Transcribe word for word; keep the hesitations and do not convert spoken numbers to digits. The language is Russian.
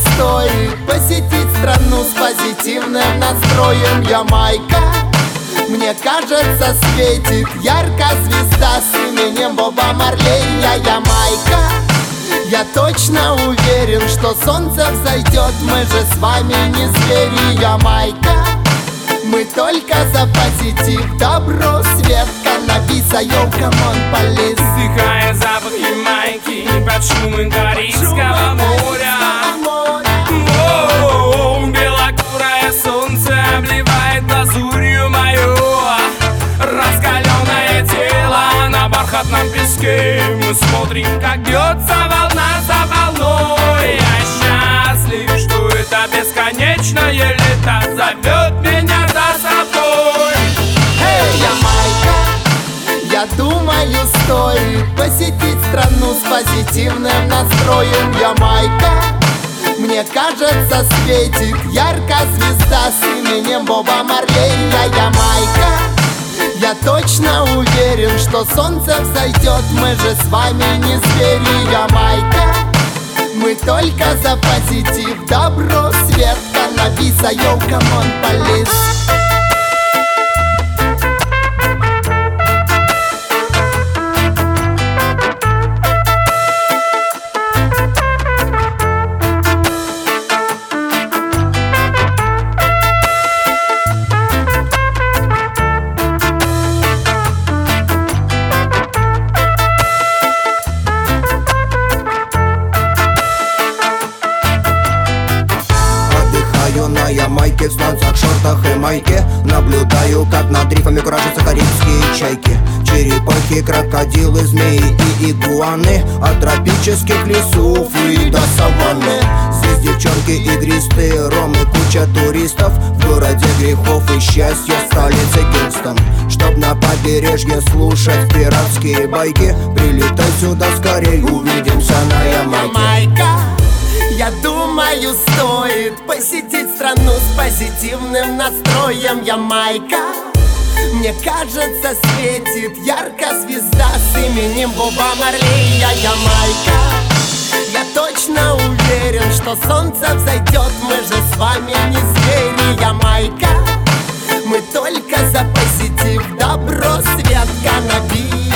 стоит посетить страну с позитивным настроем. Ямайка, мне кажется, светит ярко звезда с именем Боба Марлей. Я Ямайка, я точно уверен, что солнце взойдет. Мы же с вами не звери. Ямайка, мы только за позитив, добро, свет, каннабиса. Йоу, камон, полис. Вдыхая запах Ямайки под шумы Карибского моря. Воу, белокурое солнце обливает лазурью мою раскаленное тело на бархатном песке. Мы смотрим, как бьется волна за волной. Я счастлив, что это бесконечное лето зовет меня за собой. Эй, Ямайка, я думаю, стоит посетить страну с позитивным настроем. Ямайка, мне кажется, светит ярко звезда с именем Боба Марлей. Я Ямайка, я точно уверен, что солнце взойдет. Мы же с вами не звери. Ямайка, мы только за позитив, добро, свет, каннабиса. Йоу, камон, полис. На Ямайке, в сланцах, шортах и майке наблюдаю, как над рифами куражатся карибские чайки. Черепахи, крокодилы, змеи и игуаны, от тропических лесов и до саванны. Здесь девчонки игристые, ром и куча туристов. В городе грехов и счастья, столице Кингстон. Чтоб на побережье слушать пиратские байки, прилетай сюда скорей, увидимся на Ямайке. Ямайка, я думаю, стоит посетить страну с позитивным настроем. Ямайка, мне кажется, светит ярко звезда с именем Боба Марлей. Я Ямайка, я точно уверен, что солнце взойдет. Мы же с вами не звери. Ямайка, мы только за позитив, добро, свет, каннабис.